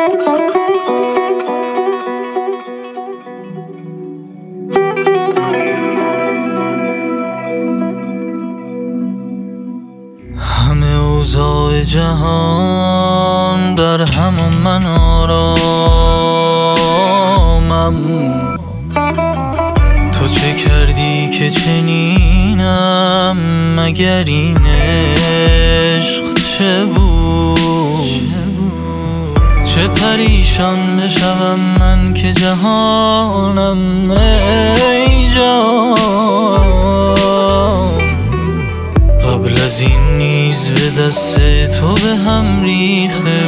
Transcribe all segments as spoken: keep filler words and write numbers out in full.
همه اوضاع جهان در هم و من آرامم. تو چه کردی که چنینم؟ مگر این عشق چه بود؟ چه پریشان بشوم من که جهانم ای جان. قبل از این نیز به دست تو به هم ریخته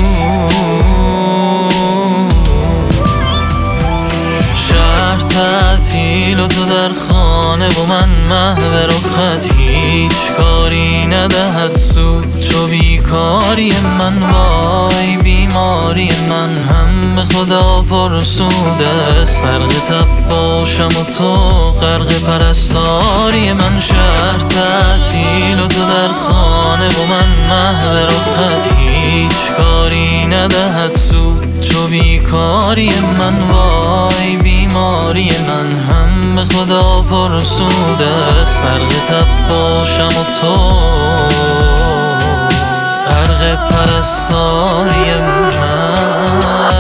بود. شهر تعطیل و تو در خانه و من محو رخت، هیچ کاری ندهد سود چو بیکاری من. وای بیماری من هم به خدا پرسود است. غرق تب باشم و تو غرق پرستاری من. شهر تعطیل و تو در خانه و من محو رخت، هیچ کاری ندهد سود چو بیکاری من. وای بیماری من هم به خدا پرسود است. غرق تب باشم و تو غرق پرستاری من.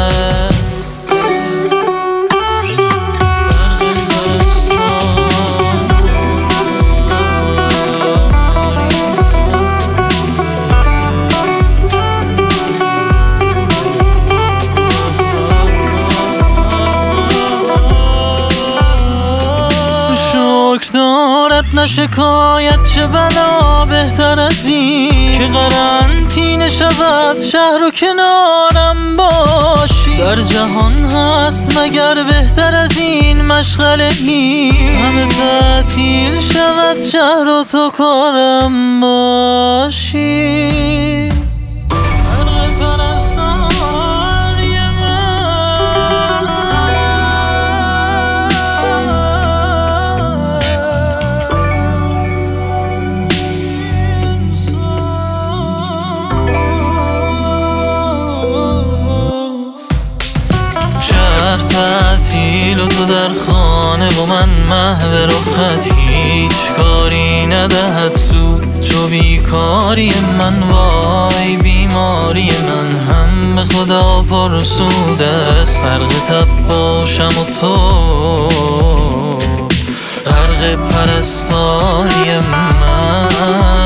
شکر دارد نه شکایت، چه بلا بهتر از این که قرنطینه شود شهر و کنارم باشی. در جهان هست مگر بهتر از این مشغله ای؟ همه تعطیل شود شهر و تو کارم باشی. تعطیل و تو در خانه و من محو رخت، هیچ کاری ندهد سود چو بیکاری من. وای بیماری من هم به خدا پرسود است. غرق تب باشم و تو غرق پرستاری من.